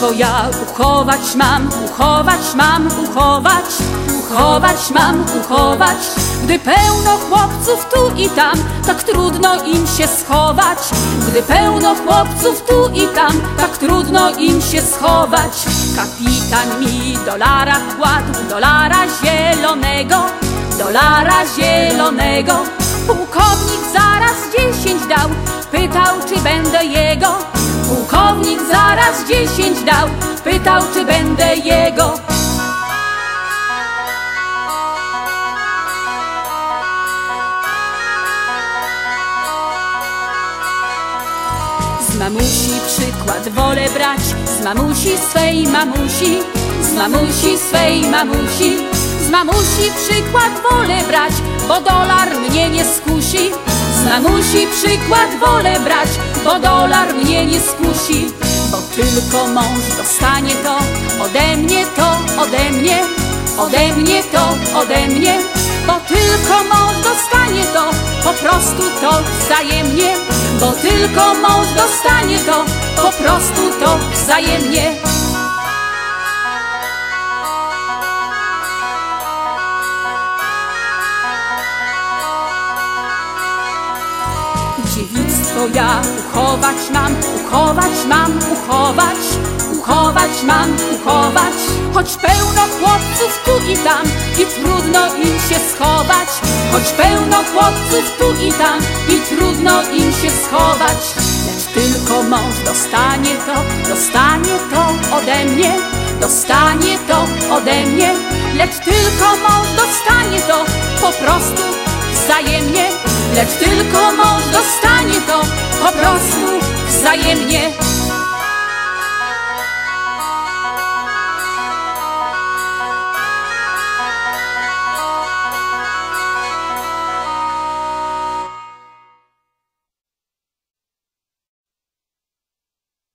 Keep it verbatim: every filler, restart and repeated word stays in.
dziewictwo ja uchować mam, uchować mam, uchować, uchować mam, uchować. Gdy pełno chłopców tu i tam, tak trudno im się schować. Gdy pełno chłopców tu i tam, tak trudno im się schować. Kapitan mi dolara kładł, dolara zielonego, dolara zielonego. Pułkownik zaraz dziesięć dał, pytał, czy będę jego. Pułkownik zaraz dziesięć dał, pytał, czy będę jego. Z mamusi przykład wolę brać, z mamusi swej mamusi, z mamusi swej mamusi. Z mamusi przykład wolę brać, bo dolar mnie nie skusi. Z mamusi przykład wolę brać, bo dolar mnie nie skusi. Bo tylko mąż dostanie to ode mnie, to ode mnie, ode mnie to ode mnie. Bo tylko mąż dostanie to, po prostu to wzajemnie. Bo tylko mąż dostanie to, po prostu to wzajemnie. Dziewictwo ja uchować mam, uchować mam, uchować, uchować mam, uchować. Choć pełno chłopców tu i tam i trudno im się schować. Choć pełno chłopców tu i tam i trudno im się schować. Lecz tylko mąż dostanie to, dostanie to ode mnie, dostanie to ode mnie. Lecz tylko mąż dostanie to, po prostu wzajemnie. Lecz tylko mąż dostanie to, po prostu wzajemnie.